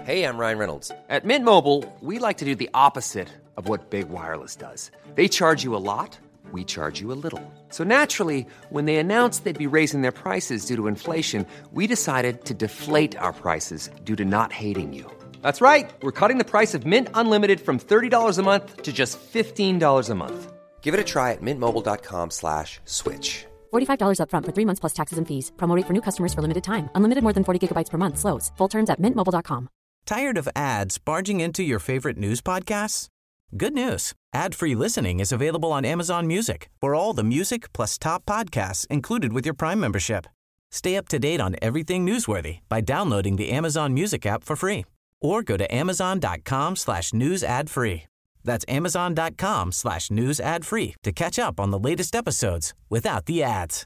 Hey, I'm Ryan Reynolds. At Mint Mobile, we like to do the opposite of what Big Wireless does. They charge you a lot, we charge you a little. So naturally, when they announced they'd be raising their prices due to inflation, we decided to deflate our prices due to not hating you. That's right. We're cutting the price of Mint Unlimited from $30 a month to just $15 a month. Give it a try at mintmobile.com/switch. $45 up front for 3 months plus taxes and fees. Promo rate for new customers for limited time. Unlimited more than 40 gigabytes per month. Slows full terms at mintmobile.com. Tired of ads barging into your favorite news podcasts? Good news. Ad-free listening is available on Amazon Music for all the music plus top podcasts included with your Prime membership. Stay up to date on everything newsworthy by downloading the Amazon Music app for free or go to amazon.com/news ad free. That's amazon.com/news ad free to catch up on the latest episodes without the ads.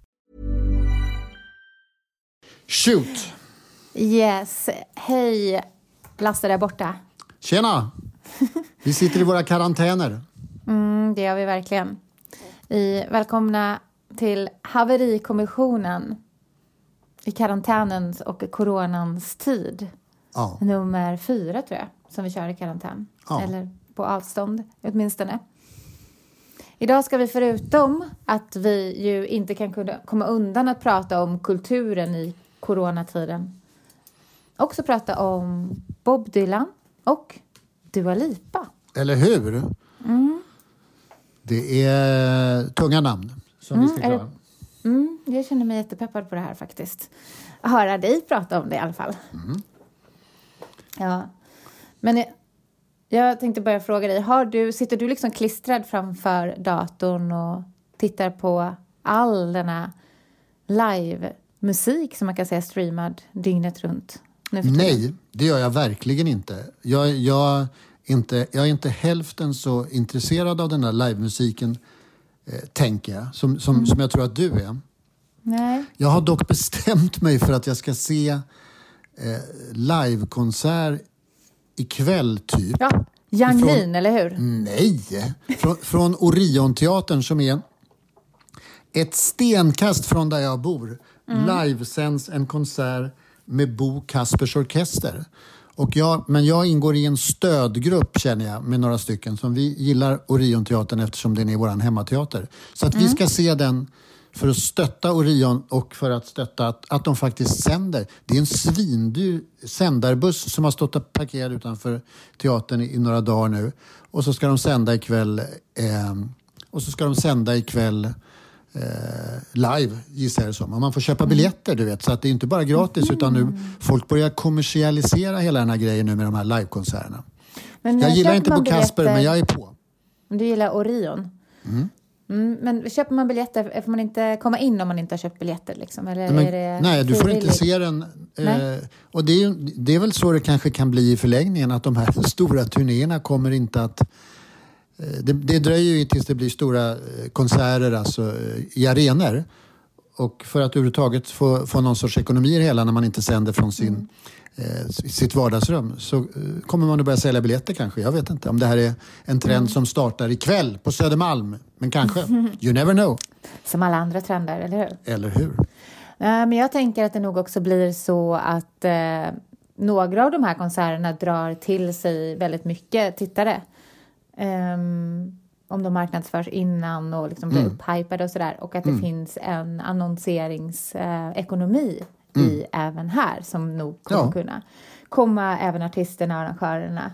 Shoot! Yes. Hej, Lasse där borta. Tjena! Vi sitter i våra karantäner. Det gör vi verkligen. Välkomna till Haverikommissionen i karantänens och coronans tid. Ja. Nummer 4 tror jag, som vi kör i karantän. Ja. Eller på avstånd åtminstone. Idag ska vi, förutom att vi ju inte kan komma undan att prata om kulturen i coronatiden, också prata om Bob Dylan och Dua Lipa. Eller hur? Det är tunga namn som vi ska klara. Jag känner mig jättepeppad på det här faktiskt. Att höra dig prata om det i alla fall. Ja. Men jag tänkte börja fråga dig. Sitter du liksom klistrad framför datorn och tittar på all denna live-musik som man kan säga streamad dygnet runt? Nej, det gör jag verkligen inte. Jag är inte hälften så intresserad av den här livemusiken, tänker jag, som jag tror att du är. Nej. Jag har dock bestämt mig för att jag ska se livekonsert ikväll typ. Ja, Yang Lin, eller hur? Nej, från Orionteatern som är ett stenkast från där jag bor. Livesänds en konsert med Bo Kaspers orkester. Men jag ingår i en stödgrupp, känner jag, med några stycken som vi gillar Orionteatern eftersom den är vår hemmateater. Så att vi ska se den för att stötta Orion och för att stötta att de faktiskt sänder. Det är en svindyr sändarbuss som har stått och parkerad utanför teatern i några dagar nu. Och så ska de sända ikväll live, gissar jag det som. Och man får köpa biljetter, du vet. Så att det är inte bara gratis utan nu folk börjar kommersialisera hela den här grejen nu med de här livekonserterna. Jag gillar inte Bo Kasper, men jag är på. Du gillar Orion? Men köper man biljetter, får man inte komma in om man inte har köpt biljetter liksom? Eller nej, du får inte se den. Och det är väl så det kanske kan bli i förlängningen, att de här stora turnéerna kommer inte att... Det dröjer ju tills det blir stora konserter alltså, i arenor. Och för att överhuvudtaget få någon sorts ekonomi i det hela när man inte sänder från sitt vardagsrum, så kommer man att börja sälja biljetter kanske. Jag vet inte om det här är en trend som startar ikväll på Södermalm. Men kanske. You never know. Som alla andra trender, eller hur? Eller hur? Men jag tänker att det nog också blir så att några av de här konserterna drar till sig väldigt mycket tittare. Om de marknadsförs innan och liksom blir upphypade och sådär. Och att det finns en annonseringsekonomi i även här som nog kommer kunna komma även artisterna och arrangörerna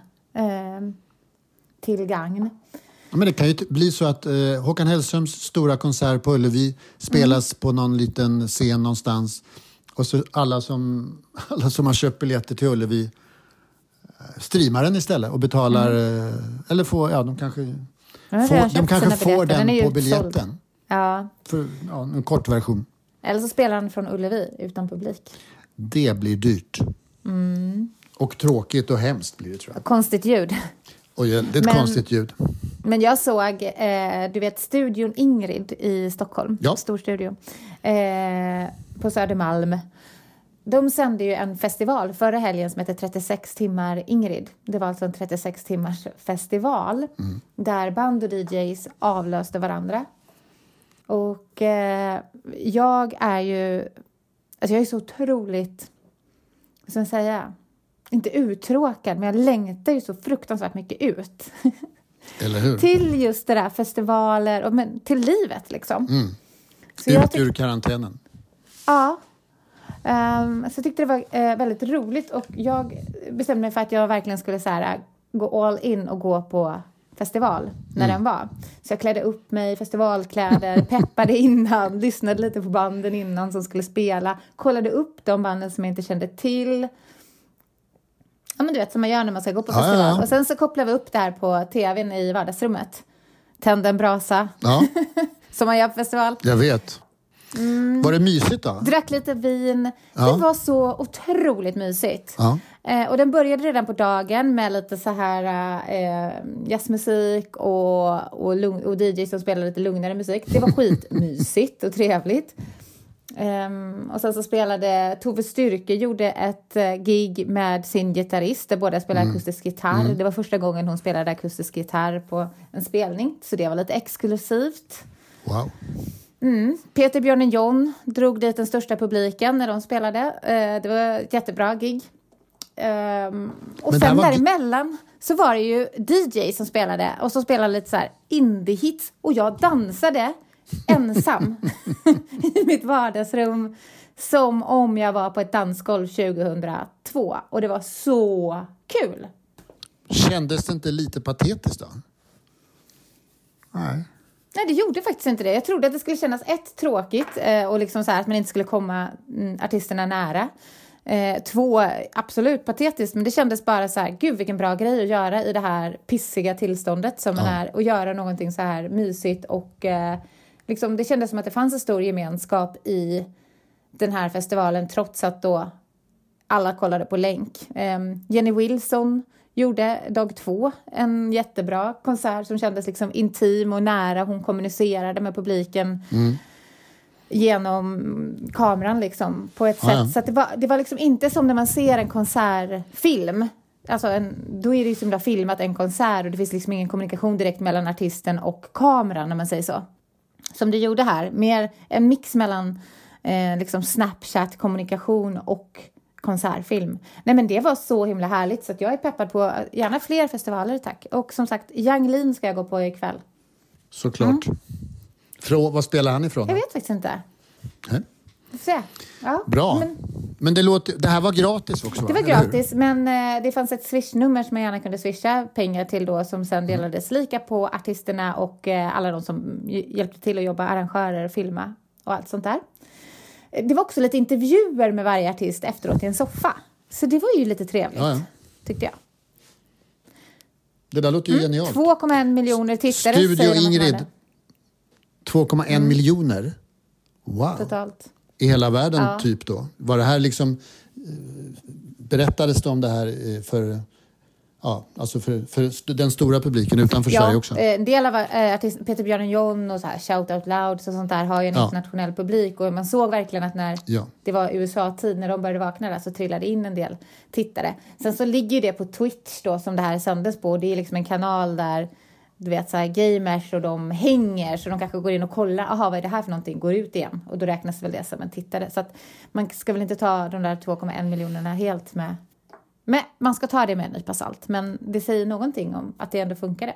till gagn. Ja, men det kan ju bli så att Håkan Hellströms stora konsert på Ullevi spelas på någon liten scen någonstans. Och så alla som har köpt biljetter till Ullevi streamar den istället och betalar eller får, de kanske får den på biljetten. Ja. För en kort version. Eller så spelar han från Ullevi utan publik. Det blir dyrt. Och tråkigt och hemskt blir det, tror jag. Konstigt ljud. Och det är ett konstigt ljud. Men jag såg, du vet, studion Ingrid i Stockholm. Ja. Stor studio. På Södermalm. De sände ju en festival förra helgen som heter 36 timmar Ingrid. Det var alltså en 36 timmars festival. Där band och DJs avlöste varandra. Och jag är ju... Alltså jag är så otroligt... Vad ska jag säga? inte uttråkad, men jag längtar ju så fruktansvärt mycket ut. Eller hur? Till just det där festivaler och till livet liksom. Så ut ur karantänen. Ja. Så jag tyckte det var väldigt roligt och jag bestämde mig för att jag verkligen skulle så här, gå all in och gå på festival när den var. Så jag klädde upp mig i festivalkläder, peppade innan, lyssnade lite på banden innan som skulle spela, kollade upp de banden som jag inte kände till. Ja, men du vet som man gör när man ska gå på festival. Ja. Och sen så kopplade vi upp det här på tvn i vardagsrummet. Tände en brasa. Ja. Som man gör på festival. Jag vet. Var det mysigt då? Drack lite vin. Ja. Det var så otroligt mysigt. Ja. Och den började redan på dagen med lite så här jazzmusik och DJ som spelade lite lugnare musik. Det var skitmysigt och trevligt. Och sen så spelade Tove Styrke gjorde ett gig med sin gitarrist där båda spelade akustisk gitarr. Det var första gången hon spelade akustisk gitarr på en spelning. Så det var lite exklusivt. Wow. Peter, Björn och John drog dit den största publiken när de spelade. Det var ett jättebra gig. Och sen däremellan så var det ju DJ som spelade. Och så spelade lite så här indie-hits. Och jag dansade ensam i mitt vardagsrum. Som om jag var på ett dansgolv 2002. Och det var så kul. Kändes det inte lite patetiskt då? Nej, det gjorde faktiskt inte det. Jag trodde att det skulle kännas tråkigt och liksom så här att man inte skulle komma artisterna nära. 2, absolut patetiskt, men det kändes bara så här, gud vilken bra grej att göra i det här pissiga tillståndet som man är och göra någonting så här mysigt och liksom, det kändes som att det fanns en stor gemenskap i den här festivalen trots att då alla kollade på länk. Jenny Wilson gjorde dag 2 en jättebra konsert som kändes liksom intim och nära. Hon kommunicerade med publiken genom kameran liksom på ett sätt. Så att det var liksom inte som när man ser en konsertfilm. Alltså då är det ju som att ha filmat en konsert och det finns liksom ingen kommunikation direkt mellan artisten och kameran när man säger så. Som det gjorde här. Mer en mix mellan liksom Snapchat-kommunikation och konsertfilm. Nej men det var så himla härligt så att jag är peppad på gärna fler festivaler, tack. Och som sagt, Yang Lin ska jag gå på ikväll. Såklart. Vad spelar han ifrån? Jag vet faktiskt inte. Vi får se. Ja, bra. Men det här var gratis också, va? Det var gratis, men det fanns ett swish-nummer som man gärna kunde swisha pengar till då som sen delades lika på artisterna och alla de som hjälpte till att jobba, arrangörer, filma och allt sånt där. Det var också lite intervjuer med varje artist efteråt i en soffa. Så det var ju lite trevligt, tyckte jag. Det där låter ju genialt. 2,1 miljoner tittare. Studio Ingrid. 2,1 miljoner. Wow. Totalt. I hela världen typ då. Var det här liksom... Berättades det om det här för... Ja, alltså för den stora publiken utanför Sverige också. En del av Peter, Björn och John och så här, Shout Out Loud och sånt där har ju en internationell publik. Och man såg verkligen att när det var USA-tid, när de började vakna där, så trillade in en del tittare. Sen så ligger ju det på Twitch då som det här sändes på. Det är liksom en kanal där du vet så här gamers och de hänger så de kanske går in och kollar, aha, vad är det här för någonting, går ut igen och då räknas väl det som en tittare. Så att man ska väl inte ta de där 2,1 miljonerna helt med. Men man ska ta det med en nypa salt. Men det säger någonting om att det ändå funkade.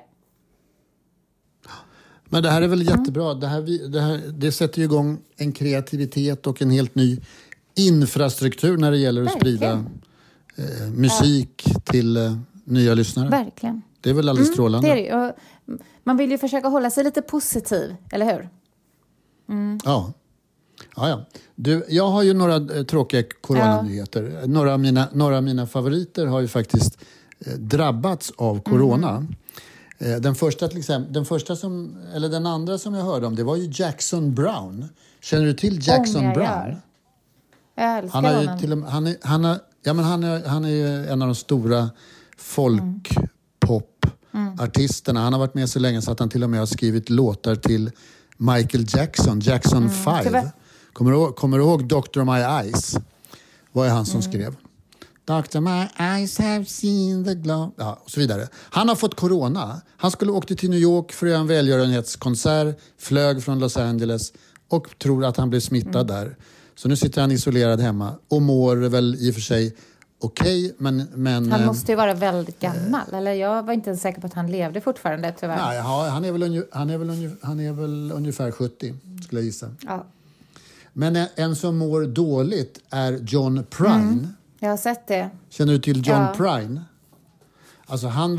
Men det här är väl jättebra. Det sätter ju igång en kreativitet och en helt ny infrastruktur när det gäller att sprida musik till nya lyssnare. Verkligen. Det är väl alldeles strålande. Det är det. Man vill ju försöka hålla sig lite positiv, eller hur? Ja. Du, jag har ju några tråkiga coronanyheter. Några av mina favoriter har ju faktiskt drabbats av corona. Den andra som jag hörde om, det var ju Jackson Brown. Känner du till Jackson Brown? Jag älskar honom. Han är ju en av de stora folkpop-artisterna. Han har varit med så länge så att han till och med har skrivit låtar till Michael Jackson 5. Kommer du ihåg Dr. My Eyes? Vad är han som skrev? Dr. My eyes have seen the glow. Ja, och så vidare. Han har fått corona. Han skulle åka till New York för att göra en välgörenhetskonsert. Flög från Los Angeles och tror att han blev smittad där. Så nu sitter han isolerad hemma och mår väl i och för sig okej, men Han måste ju vara väldigt gammal. Eller jag var inte ens säker på att han levde fortfarande, tyvärr. Nej, han är väl ungefär 70, skulle jag gissa. Ja. Men en som mår dåligt är John Prine. Jag har sett det. Känner du till John Ja. Prine? Alltså han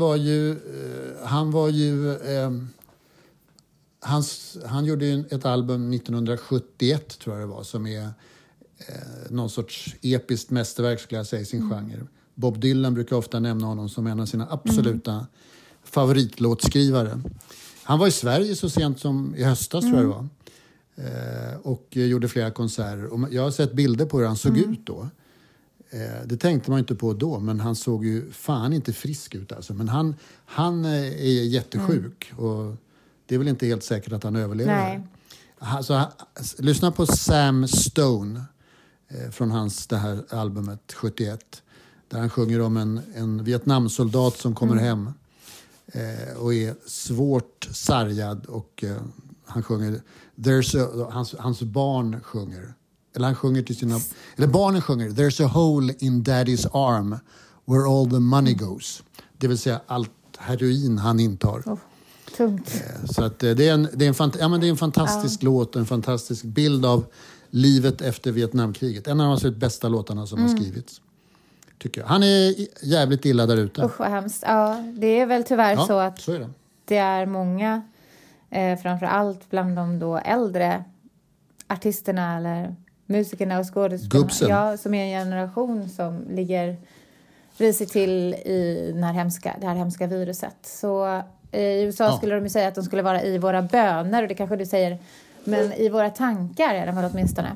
gjorde ju ett album 1971, tror jag det var, som är någon sorts episkt mästerverk, skulle jag säga, i sin genre. Bob Dylan brukar ofta nämna honom som en av sina absoluta favoritlåtskrivare. Han var i Sverige så sent som i höstas, tror jag det var. Och gjorde flera konserter. Och jag har sett bilder på hur han såg ut då. Det tänkte man inte på då, men han såg ju fan inte frisk ut alltså. Men han är jättesjuk och det är väl inte helt säkert att han överlever. Nej. Alltså, lyssna på Sam Stone från det här albumet 71. Där han sjunger om en Vietnamsoldat som kommer hem och är svårt sargad och han sjunger hans barn sjunger. Eller han sjunger till sina... Eller barnen sjunger There's a hole in daddy's arm where all the money goes. Det vill säga allt heroin han intar. Tungt. Så att det är en fantastisk låt och en fantastisk bild av livet efter Vietnamkriget. En av de bästa låtarna som har skrivits. Tycker jag. Han är jävligt illa där ute. Usch, vad hemskt. Ja, det är väl tyvärr så att så är det. Det är många, framförallt bland de då äldre artisterna eller musikerna och skådespelarna, som är en generation som ligger risigt till i det här hemska viruset. Så i USA skulle de ju säga att de skulle vara i våra böner, och det kanske du säger, men i våra tankar är de väl åtminstone.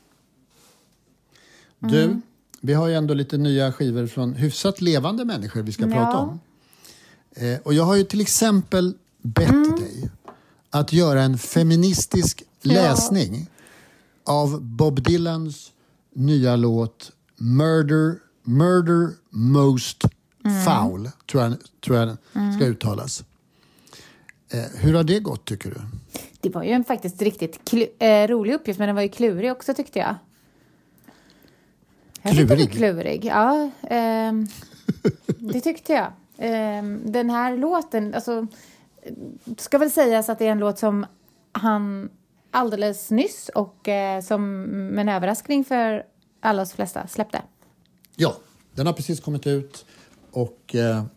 Du, vi har ju ändå lite nya skivor från hyfsat levande människor vi ska prata om. Och jag har ju till exempel bett dig att göra en feministisk läsning av Bob Dylans nya låt Murder Most Foul, tror jag ska uttalas. Hur har det gått, tycker du? Det var ju en faktiskt riktigt rolig uppgift, men den var ju klurig också, tyckte jag. Klurig? Ja, det tyckte jag. Den här låten, alltså, ska väl sägas att det är en låt som han alldeles nyss och som en överraskning för alla oss flesta släppte. Ja, den har precis kommit ut och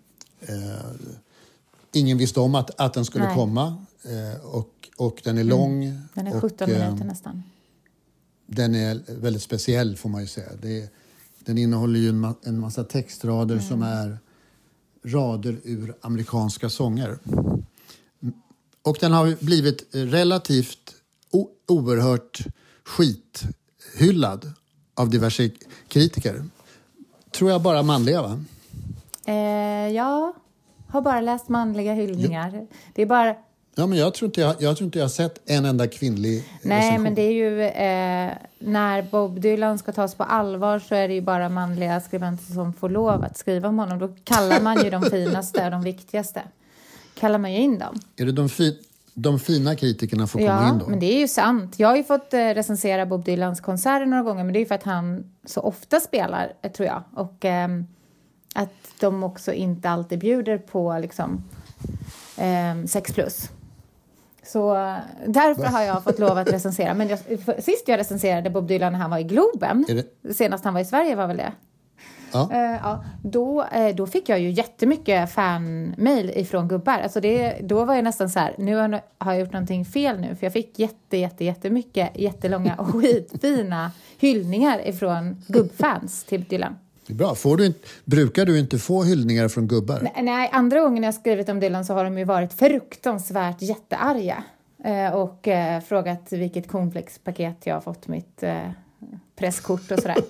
ingen visste om att den skulle komma. Och den är lång. Den är 17 minuter nästan. Den är väldigt speciell, får man ju säga. Den innehåller ju en massa textrader som är rader ur amerikanska sånger. Och den har blivit relativt oerhört skithyllad av diverse kritiker. Tror jag bara manliga, va? Jag har bara läst manliga hyllningar. Ja. Det är bara... Ja, men jag tror inte jag har sett en enda kvinnlig recension. Men det är ju när Bob Dylan ska tas på allvar så är det ju bara manliga skribenter som får lov att skriva om honom. Då kallar man ju de finaste och de viktigaste. Kallar man ju in dem. Är det de fina kritikerna får komma in då? Ja, men det är ju sant. Jag har ju fått recensera Bob Dylans konserter några gånger, men det är ju för att han så ofta spelar, tror jag. Och att de också inte alltid bjuder på liksom 6+. Så därför har jag fått lov att recensera. Men sist jag recenserade Bob Dylan när han var i Globen, senast han var i Sverige var väl det? Ja. Då fick jag ju jättemycket fan-mail ifrån gubbar. Alltså då var jag nästan så här, nu har jag gjort någonting fel nu. För jag fick jättemycket jättelånga och skitfina hyllningar ifrån gubbfans till Dylan. Det är bra. Brukar du inte få hyllningar från gubbar? Nej, andra gången jag skrivit om Dylan så har de ju varit fruktansvärt jättearga. Och frågat vilket cornflakespaket jag har fått mitt presskort och sådär.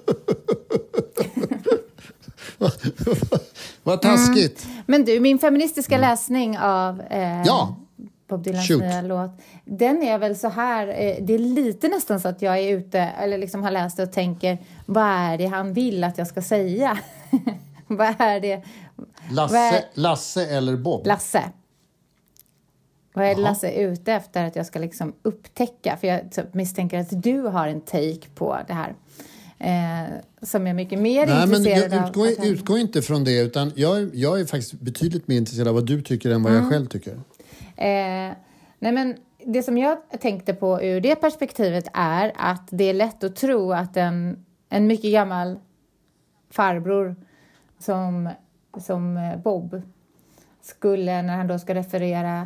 Vad taskigt. Men du, min feministiska läsning av Bob Dylans nya låt, den är väl så här, det är lite nästan så att jag är ute, eller liksom har läst och tänker, vad är det han vill att jag ska säga? Vad är det? Lasse eller Bob? Lasse. Vad är Lasse ute efter att jag ska liksom upptäcka? För jag misstänker att du har en take på det här. som är mycket mer intresserad av. Utgå inte från det, utan jag är faktiskt betydligt mer intresserad av vad du tycker än vad jag själv tycker. Nej, men det som jag tänkte på ur det perspektivet är att det är lätt att tro att en mycket gammal farbror som Bob skulle, när han då ska referera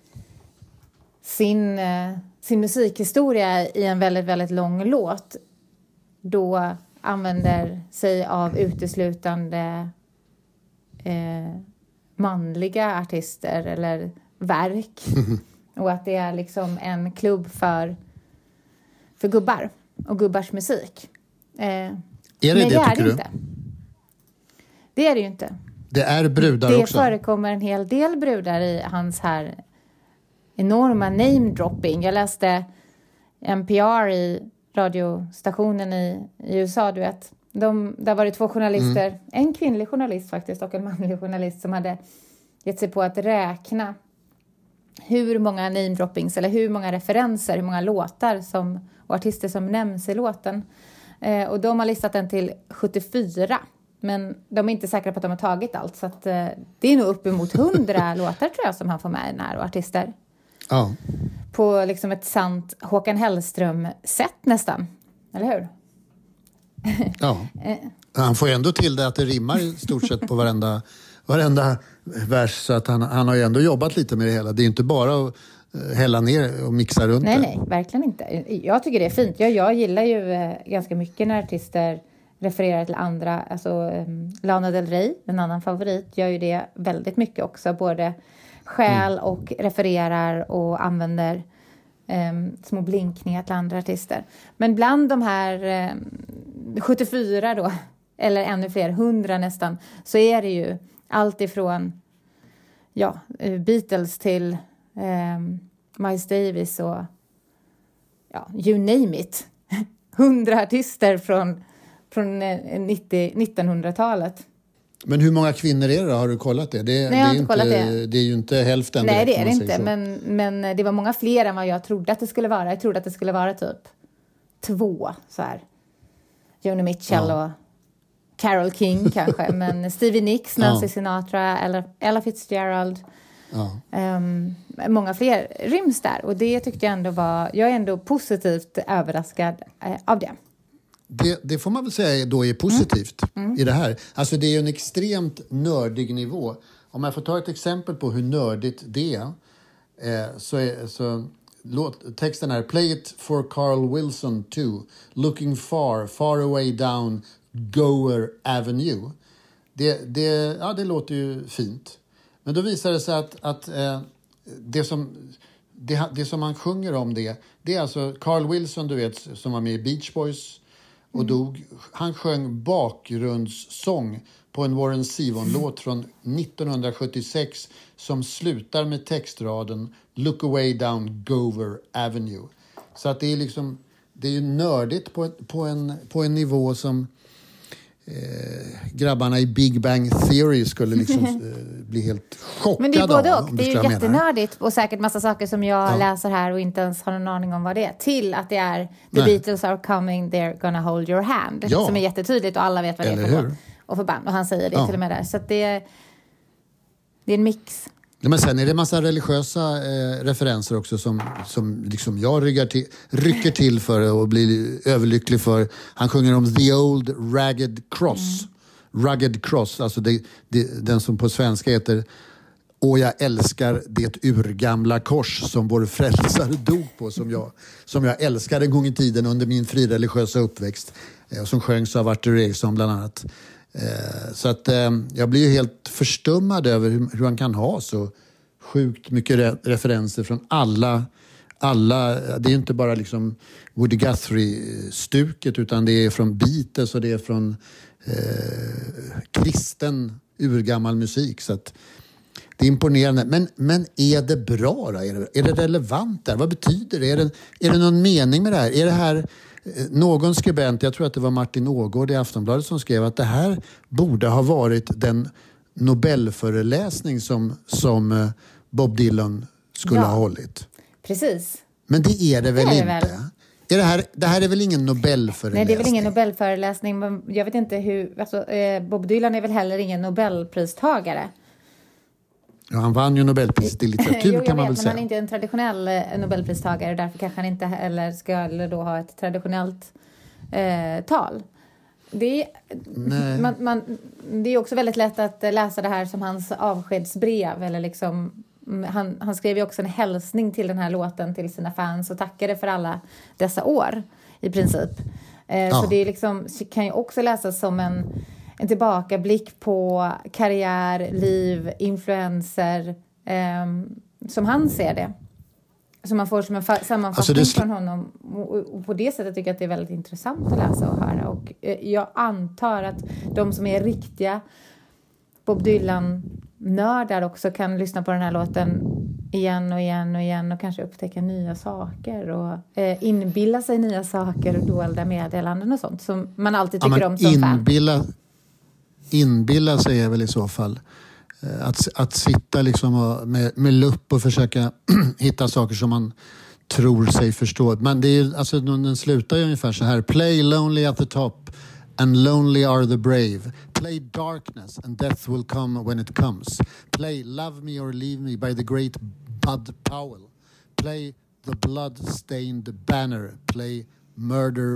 sin musikhistoria i en väldigt, väldigt lång låt, då använder sig av uteslutande manliga artister eller verk. Och att det är liksom en klubb för gubbar och gubbars musik. Är det det, tycker du? Inte. Det är det ju inte. Det är brudar också. Det förekommer en hel del brudar i hans här enorma name-dropping. Jag läste NPR i radiostationen i USA, du vet. Där var det 2 journalister, en kvinnlig journalist faktiskt och en manlig journalist som hade gett sig på att räkna hur många name-droppings eller hur många referenser, hur många låtar och artister som nämns i låten. Och de har listat den till 74. Men de är inte säkra på att de har tagit allt. Så att, det är nog uppemot 100 låtar tror jag som han får med i den här, och artister. Ja. På liksom ett sant Håkan Hellström-sätt nästan. Eller hur? Ja. Han får ändå till det att det rimmar i stort sett på varenda vers. Så att han har ju ändå jobbat lite med det hela. Det är inte bara att hälla ner och mixa runt det. Nej, verkligen inte. Jag tycker det är fint. Jag gillar ju ganska mycket när artister refererar till andra. Alltså Lana Del Rey, en annan favorit, gör ju det väldigt mycket också. Både stjäl och refererar och använder små blinkningar till andra artister. Men bland de här 74 då, eller ännu fler, 100 nästan, så är det ju allt ifrån Beatles till Miles Davis och you name it. 100 artister från 1900-talet. Men hur många kvinnor är det? Har du kollat det? Nej, jag har inte kollat det. Det är ju inte hälften. Nej, det är det inte. Men det var många fler än vad jag trodde att det skulle vara. Jag trodde att det skulle vara typ 2 så här. Joni Mitchell och Carole King kanske. Men Stevie Nicks, Nancy Sinatra, Ella Fitzgerald. Många fler ryms där. Och det tyckte jag ändå var... Jag är ändå positivt överraskad av det. Det får man väl säga då är positivt i det här. Alltså det är ju en extremt nördig nivå. Om jag får ta ett exempel på hur nördigt det är. Texten är: Play it for Carl Wilson too. Looking far away down Gower Avenue. Det låter ju fint. Men då visar det sig att det som han sjunger om det är alltså Carl Wilson, du vet, som var med i Beach Boys och dog. Han sjöng bakgrundssång på en Warren Zevon-låt från 1976 som slutar med textraden Look away down Gower Avenue. Så att det är liksom, det är ju nördigt på en nivå som grabbarna i Big Bang Theory skulle liksom bli helt chockade. Men det är både och. Det är ju jättenördigt och säkert massa saker som jag läser här och inte ens har någon aning om vad det är. Till att det är The Beatles are coming, they're gonna hold your hand. Som är jättetydligt och alla vet vad det är för band. Och han säger det till och med där. Så att det är en mix. Men sen är det en massa religiösa referenser också som liksom jag rycker till för och blir överlycklig för. Han sjunger om The Old Ragged Cross. Rugged Cross, alltså den som på svenska heter Och jag älskar det urgamla kors som vår frälsare dog på, som jag älskade en gång i tiden under min frireligiösa uppväxt. Och som sjöngs av Arthur Eriksson bland annat. Så att jag blir ju helt förstummad över hur han kan ha så sjukt mycket referenser från alla. Det är ju inte bara liksom Woody Guthrie-stuket, utan det är från Beatles och det är från kristen urgammal musik. Så att det är imponerande. Men är det bra då? Är det relevant där? Vad betyder det? Är det någon mening med det här? Är det här någon skribent, jag tror att det var Martin Ågård i Aftonbladet som skrev att det här borde ha varit den Nobelföreläsning som Bob Dylan skulle ha hållit. Precis. Men det är det väl inte? Det här är väl ingen Nobelföreläsning? Nej, det är väl ingen Nobelföreläsning. Men jag vet inte hur... Alltså, Bob Dylan är väl heller ingen Nobelpristagare? Ja, han vann ju Nobelpriset i litteratur jo, kan man vet, väl säga. Men han är inte en traditionell Nobelpristagare. Därför kanske han inte heller skulle då ha ett traditionellt tal. Det är också väldigt lätt att läsa det här som hans avskedsbrev. Eller liksom, han skrev ju också en hälsning till den här låten till sina fans och tackade för alla dessa år i princip. Så det är liksom, kan ju också läsas som en tillbakablick på karriär, liv, influenser som han ser det. Så man får som en sammanfattning från honom. Och på det sättet tycker jag att det är väldigt intressant att läsa och höra. Och jag antar att de som är riktiga Bob Dylan-nördar också kan lyssna på den här låten igen och igen och igen. Och kanske upptäcka nya saker. Och inbilla sig nya saker och dolda meddelanden och sånt. Som man alltid tycker om som fan. Inbilla sig är väl i så fall att sitta liksom med lupp och försöka hitta saker som man tror sig förstå. Men det är, alltså, den slutar ju ungefär så här: play lonely at the top and lonely are the brave. Play darkness and death will come when it comes. Play love me or leave me by the great Bud Powell. Play the blood-stained banner. Play murder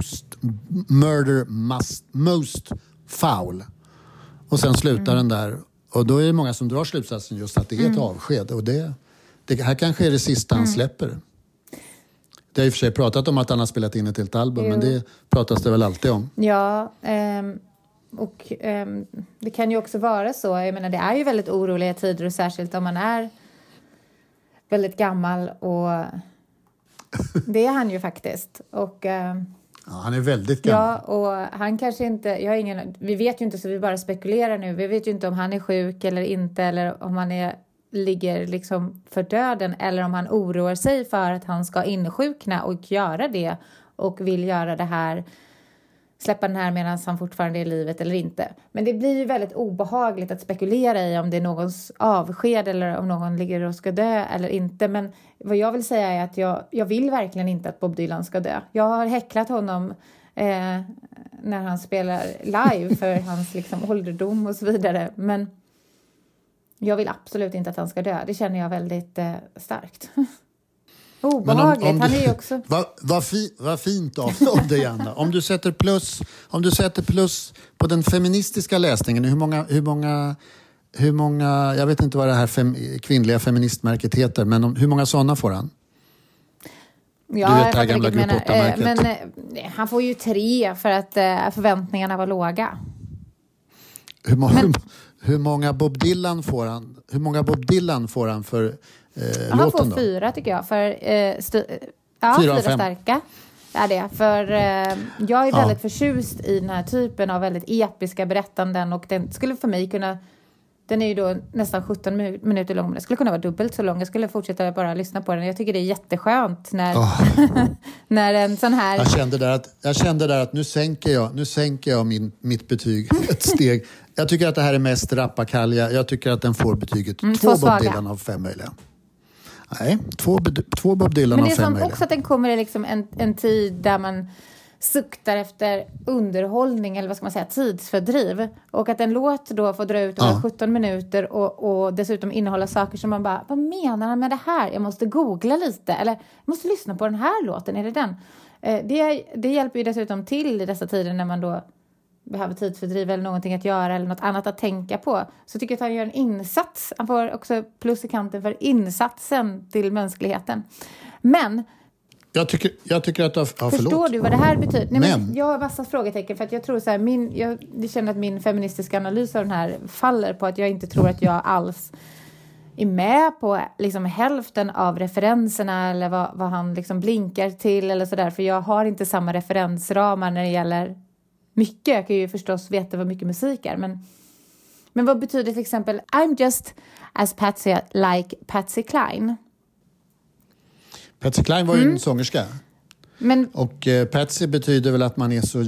most foul. Och sen slutar den där. Och då är det många som drar slutsatsen just att det är ett avsked. Och det här kanske är det sista han släpper. Det har i och för sig pratat om att han har spelat in ett helt album. Men det pratas det väl alltid om. Ja, och det kan ju också vara så. Jag menar, det är ju väldigt oroliga tider. Och särskilt om man är väldigt gammal. Och det är han ju faktiskt. Och... ja, han är väldigt gammal. Ja, och han kanske inte... vi vet ju inte, så vi bara spekulerar nu. Vi vet ju inte om han är sjuk eller inte. Eller om han ligger liksom för döden. Eller om han oroar sig för att han ska insjukna och göra det. Och vill göra det här... Släppa den här medan han fortfarande är i livet eller inte. Men det blir ju väldigt obehagligt att spekulera i om det är någons avsked. Eller om någon ligger och ska dö eller inte. Men vad jag vill säga är att jag vill verkligen inte att Bob Dylan ska dö. Jag har häcklat honom när han spelar live för hans liksom ålderdom och så vidare. Men jag vill absolut inte att han ska dö. Det känner jag väldigt starkt. Obehagligt. Om han är ju också... Vad fint av dig, Anna. Om du sätter plus på den feministiska läsningen, hur många jag vet inte vad det här kvinnliga feministmärket heter, men hur många sådana får han? Ja, du vet det här gamla grupp 8-märket. Men han får ju 3 för att förväntningarna var låga. Hur många Bob Dylan får han? Hur många Bob Dylan får han för låten då? Han får 4 tycker jag. För, 4 starka är det. För jag är väldigt förtjust i den här typen av väldigt episka berättanden. Och den skulle för mig kunna... Den är ju då nästan 17 minuter lång. Men det skulle kunna vara dubbelt så lång. Jag skulle fortsätta bara lyssna på den. Jag tycker det är jätteskönt när, när en sån här... Jag kände där att nu sänker jag mitt betyg ett steg. Jag tycker att det här är mest rappakalja. Jag tycker att den får betyget 2 Bob Dylan av 5 möjliga. Nej, 2 Bob Dylan av 5 möjliga. Men det är sånt också att den kommer i liksom en tid där man suktar efter underhållning eller vad ska man säga, tidsfördriv. Och att en låt då får dra ut över 17 minuter och dessutom innehålla saker som man bara, vad menar han med det här? Jag måste googla lite eller jag måste lyssna på den här låten, är det den? Det hjälper ju dessutom till i dessa tider när man då behöver tidsfördriv eller någonting att göra eller något annat att tänka på. Så tycker jag att han gör en insats. Han får också plus i kanten för insatsen till mänskligheten. Men jag tycker att förstår du vad det här betyder? Nej, men jag har massa frågetecken för att jag tror så här, jag känner att min feministiska analys av den här faller på att jag inte tror att jag alls är med på liksom hälften av referenserna eller vad han liksom blinkar till eller sådär. För jag har inte samma referensramar när det gäller mycket. Jag kan ju förstås veta vad mycket musik är. Men vad betyder till exempel I'm just as Patsy like Patsy Cline? Patsy Cline var ju en sångerska. Och Patsy betyder väl att man är så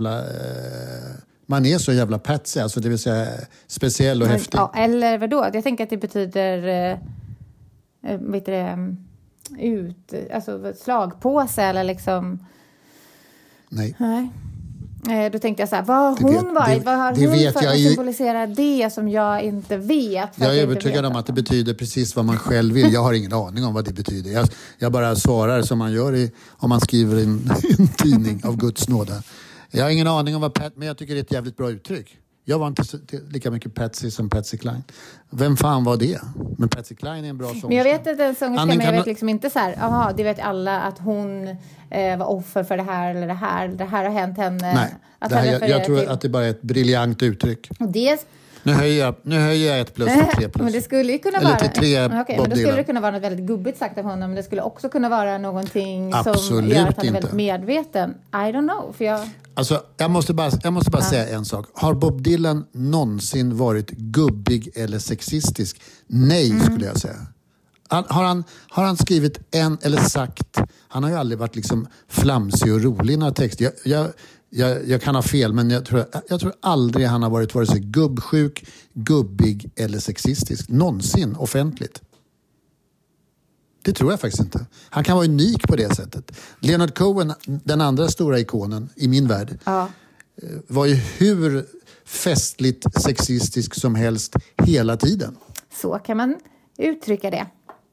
jävla Patsy. Alltså det vill säga speciell och häftig. Ja, eller vadå? Jag tänker att det betyder slagpåse eller liksom... Nej. Då tänkte jag så här, vad har hon varit? Vad har hon för att symbolisera det som jag inte vet? Jag är övertygad om att det betyder precis vad man själv vill. Jag har ingen aning om vad det betyder. Jag bara svarar som man gör om man skriver i en tidning av Guds nåda. Jag har ingen aning om men jag tycker det är ett jävligt bra uttryck. Jag var inte lika mycket Patsy som Patsy Cline. Vem fan var det? Men Patsy Cline är en bra sångerska. Men jag vet att en sångerska, men jag vet liksom inte så här, det vet alla att hon var offer för det här eller det här. Det här har hänt henne. Nej, jag tror att det bara är ett briljant uttryck. Och det... Nu höjer jag 1 plus till 3 plus. Men det skulle ju kunna eller vara... till 3 men då skulle det kunna vara något väldigt gubbigt sagt av honom. Men det skulle också kunna vara någonting som gör att han är väldigt medveten. I don't know. För Alltså, jag måste bara säga en sak. Har Bob Dylan någonsin varit gubbig eller sexistisk? Nej, skulle jag säga. Har han skrivit eller sagt... Han har ju aldrig varit liksom flamsig och rolig i några texter. Jag kan ha fel, men jag tror aldrig han har varit vare sig gubbsjuk, gubbig eller sexistisk. Någonsin offentligt. Det tror jag faktiskt inte. Han kan vara unik på det sättet. Leonard Cohen, den andra stora ikonen i min värld, var ju hur festligt sexistisk som helst hela tiden. Så kan man uttrycka det.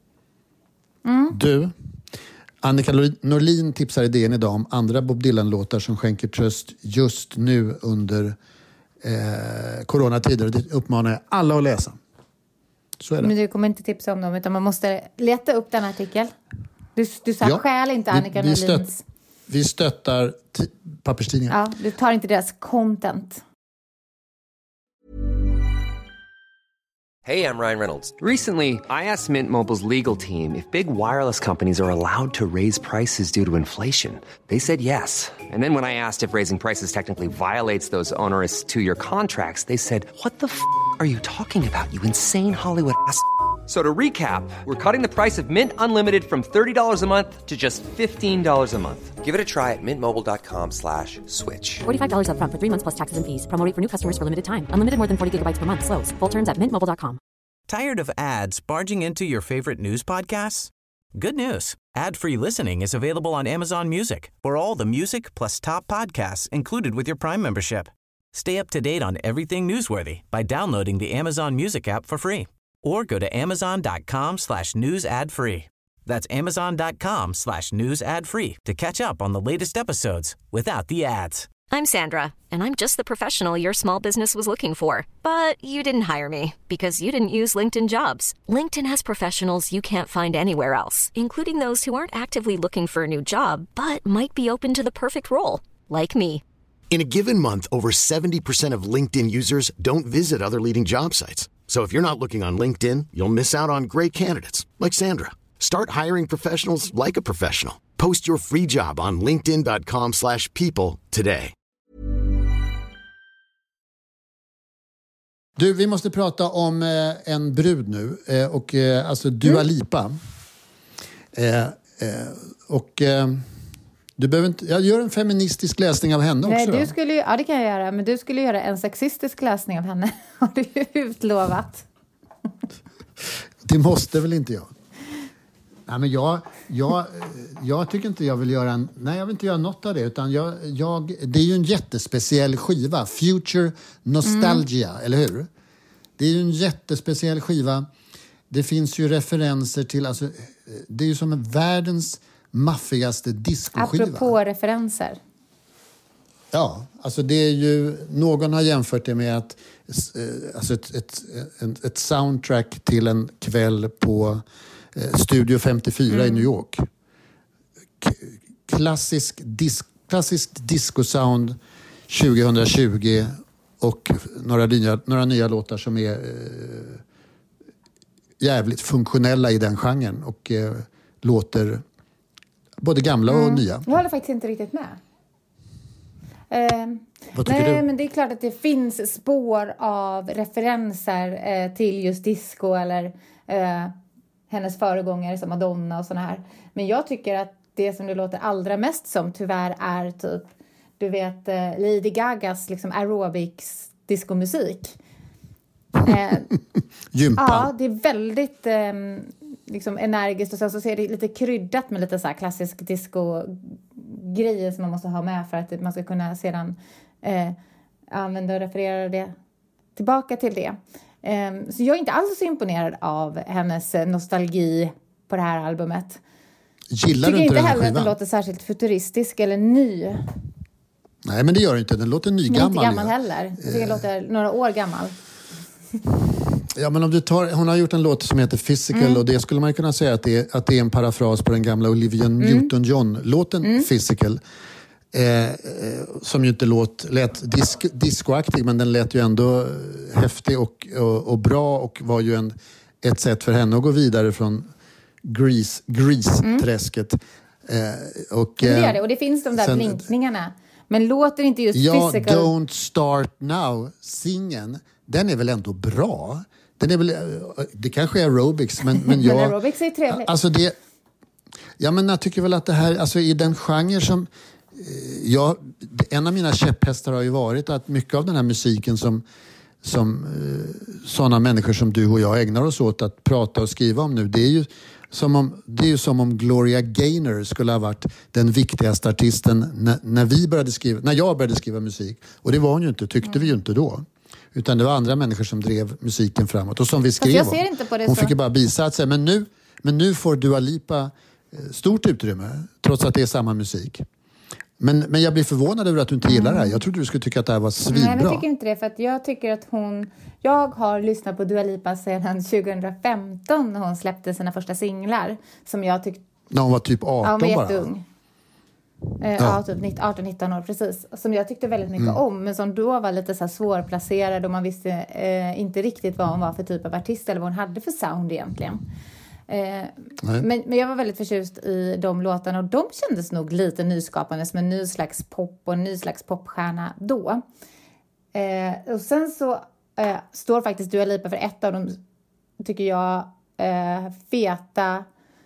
Du, Annika Norlin tipsar i DN idag om andra Bob Dylan-låtar som skänker tröst just nu under coronatider. Det uppmanar jag alla att läsa. Så är det. Men du kommer inte tipsa om dem, utan man måste leta upp den artikeln. Du sa skäl inte Annika Norlins. Vi stöttar papperstidningar. Ja, du tar inte deras content. Hey, I'm Ryan Reynolds. Recently, I asked Mint Mobile's legal team if big wireless companies are allowed to raise prices due to inflation. They said yes. And then when I asked if raising prices technically violates those onerous 2-year contracts, they said, "What the f*** are you talking about, you insane Hollywood ass?" So to recap, we're cutting the price of Mint Unlimited from $30 a month to just $15 a month. Give it a try at mintmobile.com/switch. $45 up front for 3 months plus taxes and fees. Promo rate for new customers for limited time. Unlimited more than 40 gigabytes per month. Slows full terms at mintmobile.com. Tired of ads barging into your favorite news podcasts? Good news. Ad-free listening is available on Amazon Music for all the music plus top podcasts included with your Prime membership. Stay up to date on everything newsworthy by downloading the Amazon Music app for free. Or go to amazon.com/news ad free. That's amazon.com/news ad free to catch up on the latest episodes without the ads. I'm Sandra, and I'm just the professional your small business was looking for. But you didn't hire me because you didn't use LinkedIn Jobs. LinkedIn has professionals you can't find anywhere else, including those who aren't actively looking for a new job, but might be open to the perfect role, like me. In a given month, over 70% of LinkedIn users don't visit other leading job sites. So if you're not looking on LinkedIn, you'll miss out on great candidates like Sandra. Start hiring professionals like a professional. Post your free job on linkedin.com/people today. Du, vi måste prata om en brud nu. Alltså Dua Lipa. Du behöver inte, jag gör en feministisk läsning av henne också. Nej, det kan jag göra. Men du skulle göra en sexistisk läsning av henne. Har du utlovat. Det måste väl inte jag. Nej, men jag tycker inte jag vill göra jag vill inte göra något av det. Utan det är ju en jättespeciell skiva. Future Nostalgia, eller hur? Det är ju en jättespeciell skiva. Det finns ju referenser till, alltså, det är ju som världens maffigaste discoskiva. Apropå referenser. Ja, alltså det är ju, någon har jämfört det med att alltså ett soundtrack till en kväll på Studio 54 i New York. Klassisk disco-sound 2020 och några nya låtar som är jävligt funktionella i den genren och låter både gamla och nya. Jag håller faktiskt inte riktigt med. Vad tycker du? Men det är klart att det finns spår av referenser till just disco eller hennes föregångare som Madonna och såna här. Men jag tycker att det som det låter allra mest som tyvärr är typ, du vet, Lady Gagas liksom aerobics diskomusik. Gympa. Ja, det är väldigt liksom energiskt och så är det lite kryddat med lite så här klassisk disco-grejer som man måste ha med för att man ska kunna sedan använda och referera det tillbaka till det. Så jag är inte alls så imponerad av hennes nostalgi på det här albumet. Gillar du inte den här heller skivan? att den låter särskilt futuristisk eller ny. Nej, men det gör det inte. Den låter nygammal. Men inte gammal heller. Jag tycker den låter några år gammal. Ja, men om du hon har gjort en låt som heter Physical och det skulle man kunna säga att det är en parafras på den gamla Olivia Newton-John-låten Physical. Som ju inte lät discoaktig, men den lät ju ändå häftig och bra och var ju ett sätt för henne att gå vidare från Grease-träsket. Det gör det, och det finns de där blinkningarna. Men låter inte just Physical... Don't Start Now, singeln, den är väl ändå bra? Den är väl, det kanske är aerobics, men jag... Men aerobics är trevligt. Alltså det... Ja, men jag tycker väl att det här, alltså i den genre som... en av mina käpphästar har ju varit att mycket av den här musiken som sådana människor som du och jag ägnar oss åt att prata och skriva om nu, det är ju som om Gloria Gaynor skulle ha varit den viktigaste artisten när jag började skriva musik. Och det var hon ju inte, tyckte vi ju inte då. Utan det var andra människor som drev musiken framåt. Och som vi skrev jag ser inte på det hon så. fick ju bara bisatser. Men nu får Dua Lipa stort utrymme, trots att det är samma musik. Men jag blir förvånad över att du inte gillar det här. Jag trodde du skulle tycka att det här var svinbra. Nej, men jag tycker inte det. För att jag tycker att jag har lyssnat på Dua Lipa sedan 2015 när hon släppte sina första singlar. Som jag tyckte... När hon var typ 18 bara. Ja, hon var jätteung. Ja, typ 18-19 år, precis. Som jag tyckte väldigt mycket om. Men som då var lite så här svårplacerad. Och man visste inte riktigt vad hon var för typ av artist. Eller vad hon hade för sound egentligen. Men jag var väldigt förtjust i de låtarna. Och de kändes nog lite nyskapande. Som en ny slags pop och en ny slags popstjärna då. Och sen så står faktiskt Dua Lipa för ett av de, tycker jag, feta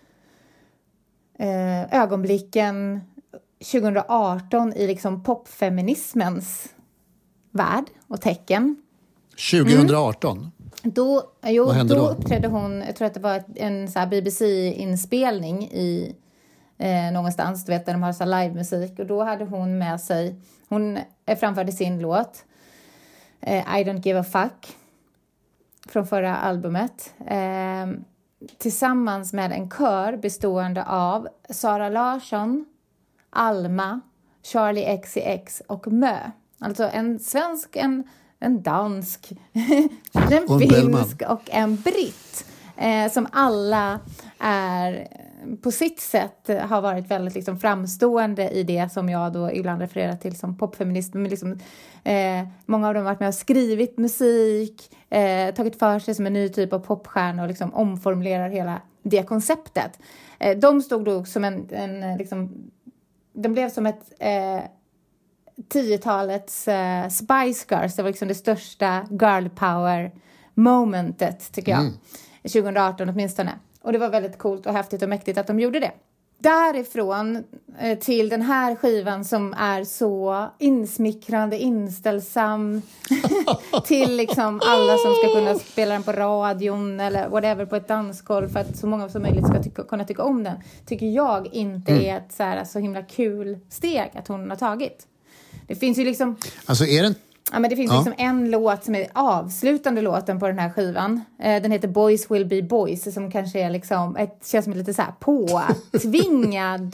ögonblicken 2018 i liksom popfeminismens värld och tecken. 2018? Då uppträdde hon, jag tror att det var en så här BBC-inspelning i någonstans, du vet, där de har så här livemusik. Och då hade hon med sig, hon framförde sin låt I Don't Give a Fuck från förra albumet. Tillsammans med en kör bestående av Sara Larsson, Alma, Charlie XCX och Mö. Alltså en svensk, en dansk, en finsk och en britt. Som alla är på sitt sätt har varit väldigt liksom framstående i det som jag då ibland refererar till som popfeminist. Men liksom, många av dem har varit med och skrivit musik, tagit för sig som en ny typ av popstjärna och liksom omformulerar hela det konceptet. De stod då som en liksom, de blev som ett 10-talets Spice Girls. Det var liksom det största girl power momentet, tycker jag. 2018 åtminstone. Och det var väldigt coolt och häftigt och mäktigt att de gjorde det. Därifrån till den här skivan som är så insmickrande, inställsam till liksom alla som ska kunna spela den på radion eller whatever på ett dansgolv för att så många som möjligt ska kunna tycka om den, tycker jag inte är ett så himla kul steg att hon har tagit. Det finns ju liksom... Alltså är den... Ja, men det finns liksom en låt som är avslutande låten på den här skivan. Den heter Boys Will Be Boys, som kanske är liksom känns som lite så här påtvingad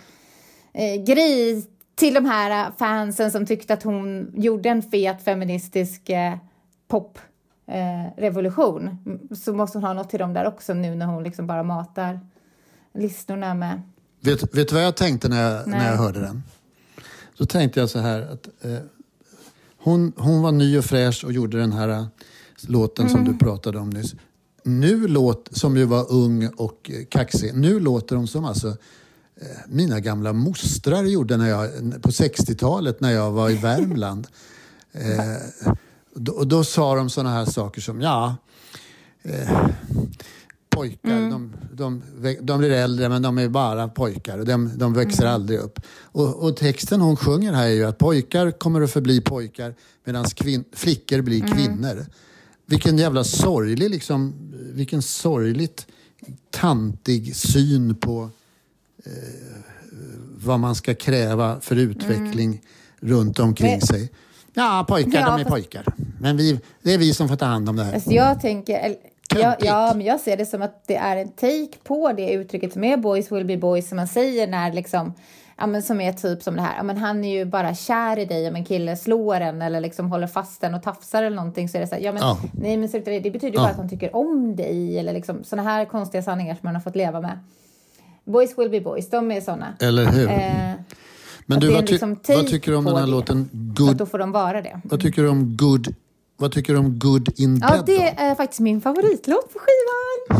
grej till de här fansen som tyckte att hon gjorde en fet feministisk poprevolution. Så måste hon ha något till dem där också nu när hon liksom bara matar listorna med... Vet du vad jag tänkte när jag hörde den? Så tänkte jag så här att hon var ny och fräsch och gjorde den här låten som du pratade om nyss. Som ju var ung och kaxig. Nu låter de som alltså mina gamla mostrar gjorde på 60-talet när jag var i Värmland. Då sa de såna här saker som pojkar, de blir äldre men de är bara pojkar och de växer aldrig upp. Och texten hon sjunger här är ju att pojkar kommer att förbli pojkar medan flickor blir kvinnor. Vilken jävla sorglig vilken sorgligt tantig syn på vad man ska kräva för utveckling runt omkring sig. Ja, pojkar, de är pojkar. Men det är vi som får ta hand om det här. Alltså jag tänker... men jag ser det som att det är en take på det uttrycket som är boys will be boys, som man säger när liksom... Ja, men som är typ som det här. Ja, men han är ju bara kär i dig om en kille slår en eller liksom håller fast den och tafsar eller någonting, så är det så här, nej, men det betyder bara att han tycker om dig eller liksom såna här konstiga sanningar som man har fått leva med. Boys will be boys, de är såna. Eller hur? Men du, vad tycker du om den här låten Good? Att då får de vara det. Vad tycker du om Good? Vad tycker du om Good in Bed? Ja, det är faktiskt min favoritlåt på skivan.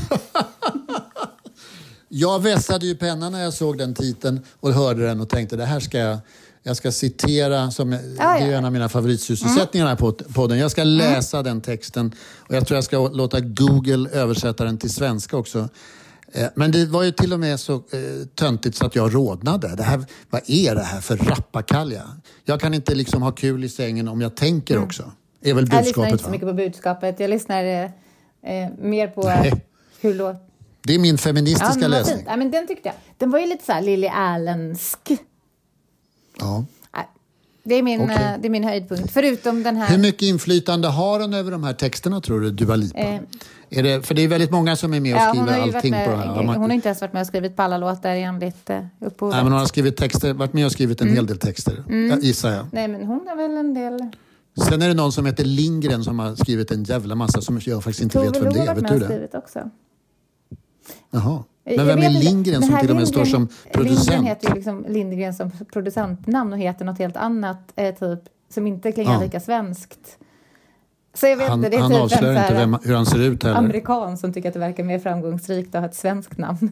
Jag vässade ju pennan när jag såg den titeln och hörde den och tänkte, det här ska jag ska citera, det är en av mina favoritsysselsättningar här på podden. Jag ska läsa den texten och jag tror jag ska låta Google översätta den till svenska också. Men det var ju till och med så töntigt så att jag rodnade. Vad är det här för rappakalja? Jag kan inte liksom ha kul i sängen om jag tänker också. Är väl budskapet, jag lyssnar inte så mycket på budskapet. Jag lyssnar mer på hur låt. Det är min feministiska läsning. Ja, men den tyckte jag. Den var ju lite så här Lily Allensk. Ja. Det är min höjdpunkt. Förutom den här... Hur mycket inflytande har hon över de här texterna, tror du, Dua Lipa? För det är väldigt många som är med och skriver allting på det här. Hon har inte ens varit med och skrivit på alla låtar enligt upphovet. Nej, men hon har skrivit texter, varit med och skrivit en hel del texter, gissar jag. Nej, men hon har väl en del... Sen är det någon som heter Lindgren som har skrivit en jävla massa som jag faktiskt inte vet vem det är. Vet du det? Skrivit också. Jaha. Men vem är Lindgren som till och med står som producent? Lindgren heter ju liksom Lindgren som producentnamn och heter något helt annat, typ, som inte klingar lika svenskt. Så jag vet inte, det är han typ avslöjar inte hur han ser ut heller. Amerikan som tycker att det verkar mer framgångsrikt att ha ett svenskt namn.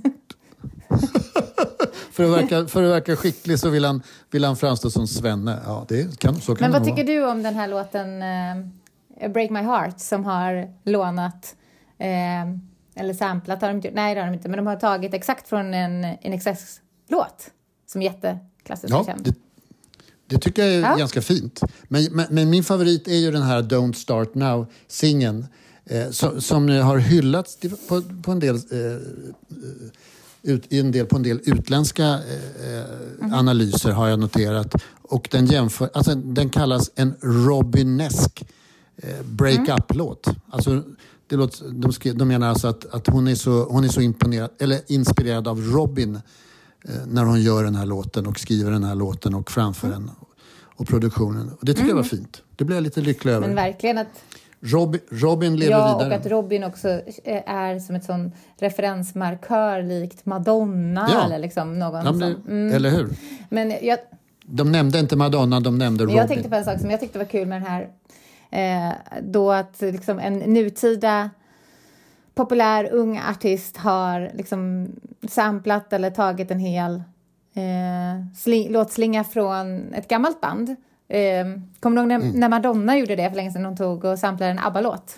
för att verka skicklig så vill han framstå som svenne. Ja, så kan Men vad vara. tycker du om den här låten Break My Heart som har lånat eller samplat? Nej, det har de inte. Men de har tagit exakt från en INXS-låt som är jätteklassisk. Ja, det tycker jag är ganska fint. Men min favorit är ju den här Don't Start Now-singeln som har hyllats på en del... på en del utländska analyser har jag noterat, och den kallas en Robinesk break-up-låt. Alltså de menar alltså att hon är så imponerad eller inspirerad av Robin när hon gör den här låten och skriver den här låten och framför den och produktionen. Och det tycker jag var fint. Det blev jag lite lycklig över. Men verkligen att Robin lever vidare. Ja, och att Robin också är som ett sån referensmarkör likt Madonna eller liksom någon som... Eller hur? Men de nämnde inte Madonna, de nämnde Robin. Jag tänkte på en sak som jag tyckte var kul med den här då att liksom en nutida populär ung artist har liksom samplat eller tagit en hel låtslinga från ett gammalt band. Kommer du ihåg när Madonna gjorde det för länge sedan? Hon tog och samplade en ABBA-låt.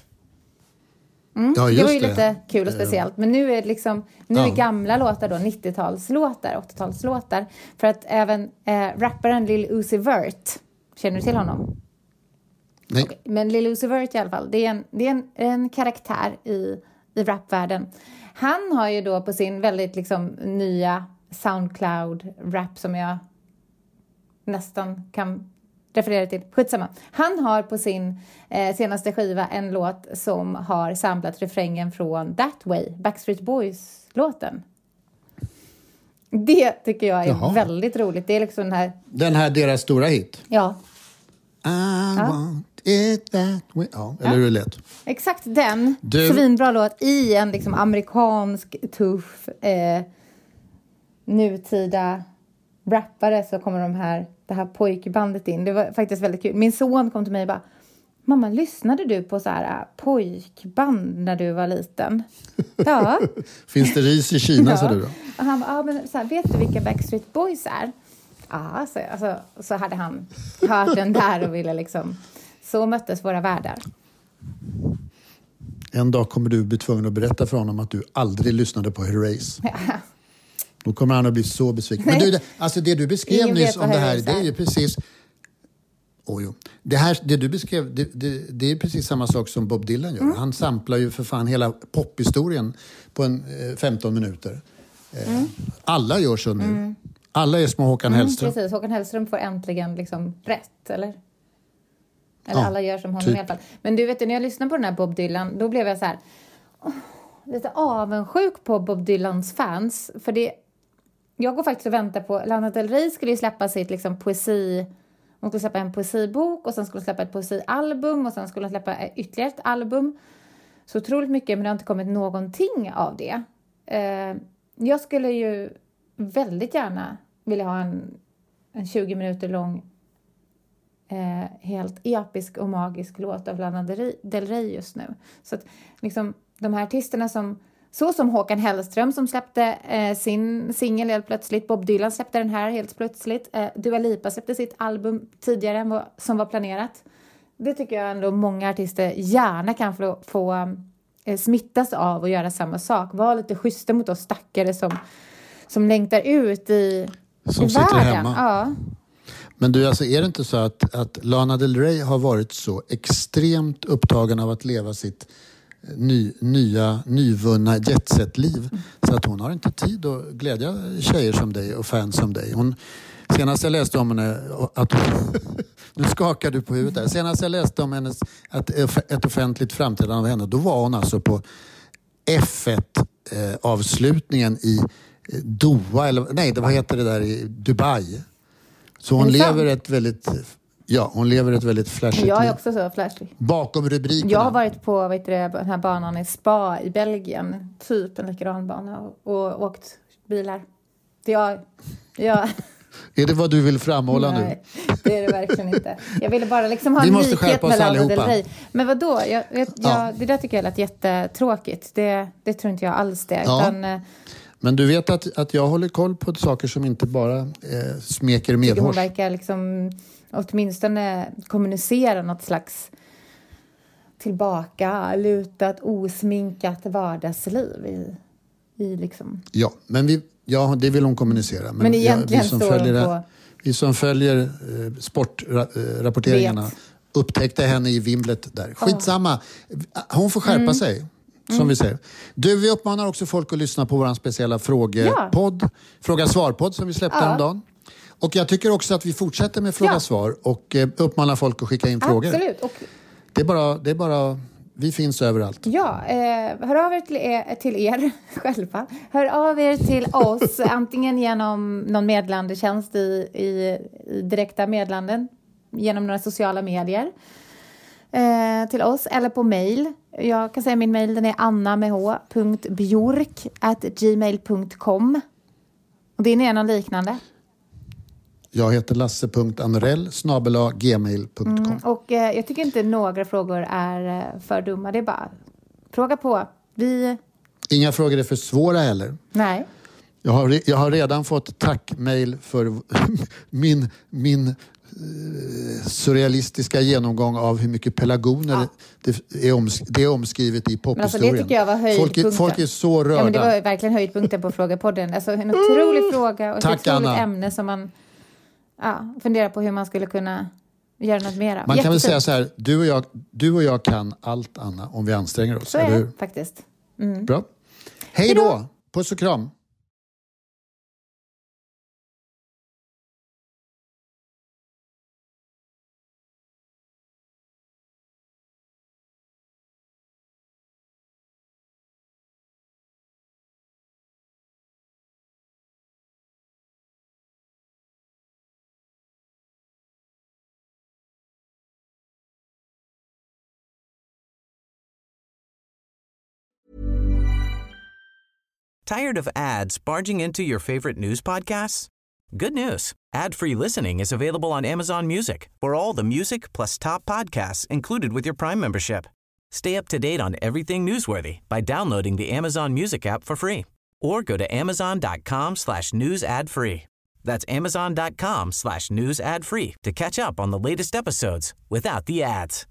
Ja, det var ju lite kul och speciellt. Men nu är det liksom, är gamla låtar då 90-talslåtar, 80-talslåtar. För att även rapparen Lil Uzi Vert, känner du till honom? Nej. Okay. Men Lil Uzi Vert i alla fall, det är en karaktär i rapvärlden. Han har ju då på sin väldigt liksom nya Soundcloud-rap som jag nästan kan referera till. Skitsamma. Han har på sin senaste skiva en låt som har samplat refrängen från That Way, Backstreet Boys-låten. Det tycker jag är väldigt roligt. Det är liksom den här deras stora hit. Ja. I want it that way. Ja, eller hur det lät. Exakt den. Svinbra låt i en liksom amerikansk tuff nutida rappare, så kommer det här pojkbandet in. Det var faktiskt väldigt kul. Min son kom till mig och bara: mamma, lyssnade du på så här pojkband när du var liten? Ja. Finns det ris i Kina, sa du då? Och han bara, men så här, vet du vilka Backstreet Boys är? Ja, så hade han hört den där och ville liksom... Så möttes våra världar. En dag kommer du bli tvungen att berätta för honom att du aldrig lyssnade på Herreys. Ja. Då kommer han att bli så besviken. Men du, alltså det du beskrev nyss om det här, det är ju precis... Jo. Det du beskrev, det är precis samma sak som Bob Dylan gör. Han samplar ju för fan hela pophistorien på 15 minuter. Alla gör så nu. Alla är små Håkan Hellström. Precis, Håkan Hellström får äntligen liksom rätt, eller alla gör som honom i alla fall. Men du vet, när jag lyssnade på den här Bob Dylan, då blev jag så här lite avundsjuk på Bob Dylans fans. För jag går faktiskt och väntar på, Lana Del Rey skulle ju släppa sitt liksom poesi. Hon skulle släppa en poesibok och sen skulle hon släppa ett poesialbum och sen skulle hon släppa ytterligare ett album. Så otroligt mycket, men det har inte kommit någonting av det. Jag skulle ju väldigt gärna vilja ha en 20 minuter lång helt episk och magisk låt av Lana Del Rey just nu. Så att liksom de här artisterna som Håkan Hellström som släppte sin singel helt plötsligt. Bob Dylan släppte den här helt plötsligt. Dua Lipa släppte sitt album tidigare än som var planerat. Det tycker jag ändå många artister gärna kan få smittas av och göra samma sak. Var lite schyssta mot oss stackare som längtar ut i som i sitter världen. Hemma. Ja. Men du, alltså, är det inte så att Lana Del Rey har varit så extremt upptagen av att leva sitt nyvunna jetset-liv så att hon har inte tid att glädja tjejer som dig och fans som dig. Senast jag läste om henne att nu skakar du på huvudet där. Senast jag läste om hennes ett offentligt framträdande av henne, då var hon alltså på F1-avslutningen i Doha, eller nej, vad heter det där i Dubai. Så hon lever ett väldigt flashigt liv. Jag är också så flashig. Bakom rubrikerna. Jag har varit på den här banan i Spa i Belgien, typ en likadan bana, och åkt bilar. Är det vad du vill framhålla nu? Nej, det är det verkligen inte. Jag ville bara liksom ha en likhet med Lana Del Rey. Men vadå? Det där tycker jag lät jättetråkigt. Det tror inte jag alls det. Ja. Utan, men du vet att jag håller koll på saker som inte bara smeker medhårs. Hon verkar liksom åtminstone kommunicera något slags tillbaka, lutat, osminkat vardagsliv i liksom. Ja, men det vill hon kommunicera. Men egentligen vi som följer sportrapporteringarna upptäckte henne i vimlet där. Skitsamma. Hon får skärpa sig. Som vi säger. Vi uppmanar också folk att lyssna på vår speciella frågepodd. Fråga-svar-podd som vi släppte häromdagen. Och jag tycker också att vi fortsätter med fråga-svar och uppmanar folk att skicka in frågor. Absolut. Och det är bara vi finns överallt. Ja, hör av er till er själva. Hör av er till oss antingen genom någon meddelandetjänst i direkta meddelanden, genom några sociala medier. Till oss eller på mail. Jag kan säga min mail, den är anna.bjork@gmail.com. Och din är någon liknande? Jag heter lasse.anorell@gmail.com. Och jag tycker inte några frågor är för dumma. Det är bara fråga på. Inga frågor är för svåra heller. Nej. Jag har redan fått tackmail för min surrealistiska genomgång av hur mycket pelargoner det är omskrivet i pophistorien. Alltså det tycker jag var höjdpunkten. Folk är så rörda. Ja, men det var verkligen höjdpunkten på frågepodden. Alltså en otrolig fråga och ett otroligt ämne som man funderar på hur man skulle kunna göra något mera. Man kan väl säga så här, du och jag kan allt, Anna, om vi anstränger oss. Så är det faktiskt. Bra. Hej då! Puss och kram! Tired of ads barging into your favorite news podcasts? Good news. Ad-free listening is available on Amazon Music for all the music plus top podcasts included with your Prime membership. Stay up to date on everything newsworthy by downloading the Amazon Music app for free or go to amazon.com/news ad free. That's amazon.com/news ad free to catch up on the latest episodes without the ads.